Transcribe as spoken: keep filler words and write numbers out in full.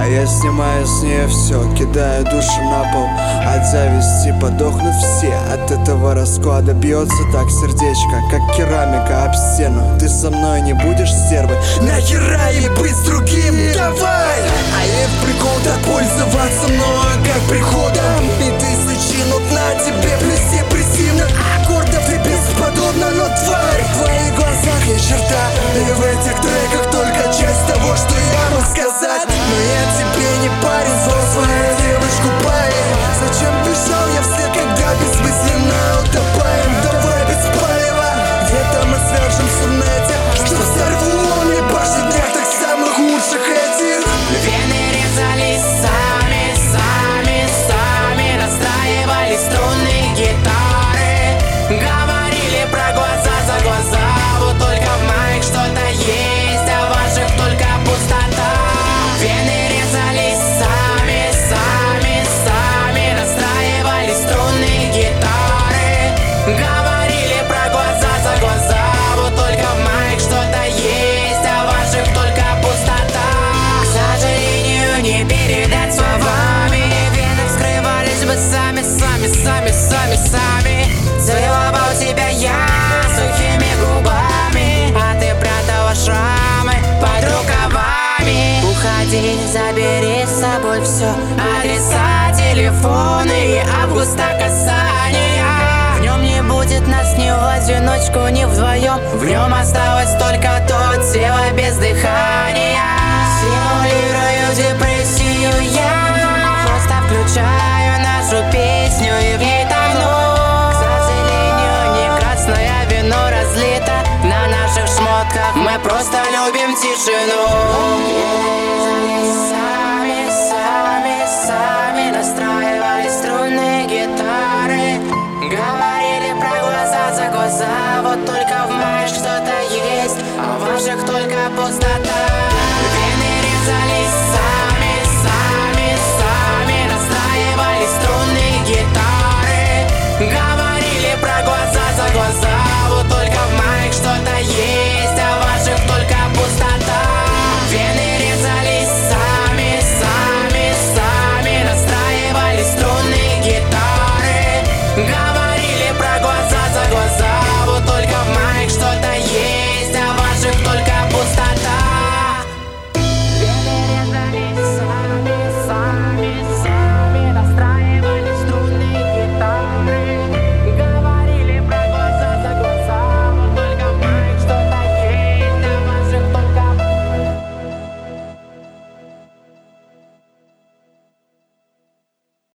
А я снимаю с нее все, кидаю душу на пол. От зависти подохнут все. От этого расклада бьется так сердечко, как керамика об стену. Ты со мной не будешь стервой? Нахера ей быть с другим? Давай! А ей в прикол так пользоваться мною как приходом. И тысячи нот на тебе плюс депрессивных аккордов. Ты бесподобна, но тварь, в твоих глазах есть черта. И в этих треках только часть того, что я мог сказать. Но я тебе не парень, взрослая девочку парень. Зачем бежал я вслед, когда бессмысленно утопаем? Давай без палева, где-то мы свяжемся в нете, что взорву мне башни днях так самых лучших этих. Вены резались сами, сами, сами. Настраивали струнные гитары. Говорили про глаза за глаза. Вот только в моих что-то есть, а в ваших только пустота. Вены резались сами, сами, сами. Настраивали струнные гитары. Говорили про глаза за глаза. Вот только в моих что-то есть, а в ваших только пустота. К сожалению, не передать словами. Вены вскрывались бы сами, сами, сами, сами, сами. Целовал тебя я сухими губами, а ты прятала шрамы под рукавами. Уходи, забери с собой все, адреса, телефоны и августа касания. В нем не будет нас ни в одиночку, ни вдвоем. В нем осталось только то тело без дыхания. Симулируя